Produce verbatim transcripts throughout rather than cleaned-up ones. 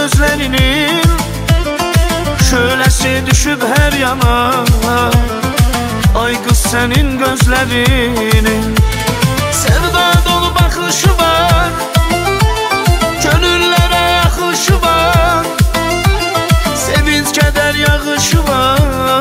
gözlerinin şölesi düşüp her yana. Ay kız senin gözlerinin sevda dolu bakışı var, gönüllere yakışı var, sevinç keder yağışı var.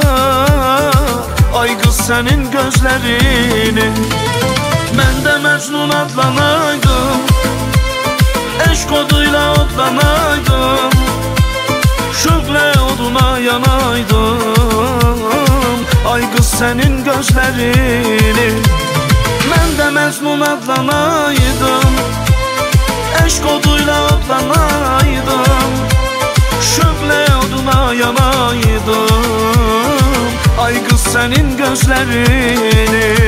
Ay kız senin gözlerinin ben de Mecnun adlanaydım, eşk oduyla otlanaydım, şöyle oduna yanaydım. Ay kız senin gözlerini ben de Mecnun adlanaydım, eşk oduyla otlanaydım, şöyle oduna yanaydım. Ay kız senin gözlerini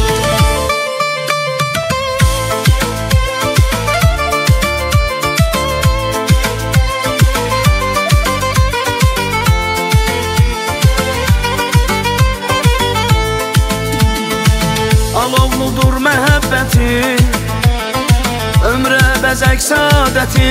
alovludur məhəbbəti, ömrə bəzək saadəti,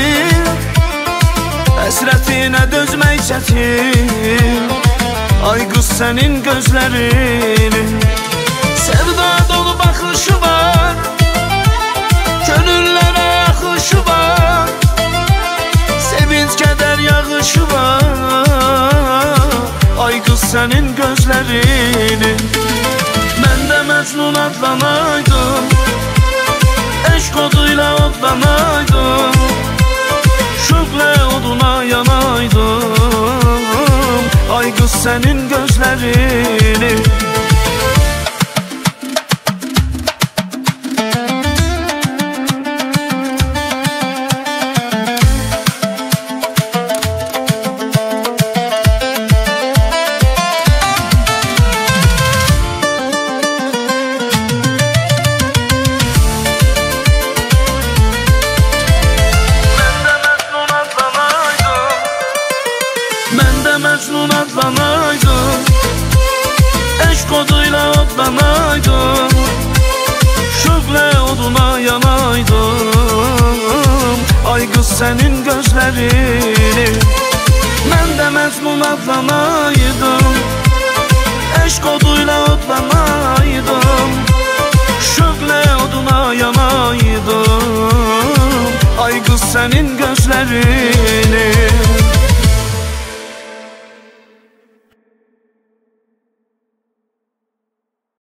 həsrətinə dözmək çətin. Ay qız sənin gözlərinin sevda dolu baxışı var, gönüllərə yaxışı var, sevinç kədər yağışı var. Ay qız sənin gözlərinin ben de Mecnun adlanaydım, eşk oduyla otlanaydım, şöyle oduna yanaydım. Ay kız senin gözlerini Mecnun adlanaydım, eşk oduyla otlanaydım, şöyle oduna yanaydım. Ay kız senin gözlerini ben de Mecnun adlanaydım, eşk oduyla otlanaydım, şöyle oduna yanaydım. Ay kız senin gözlerini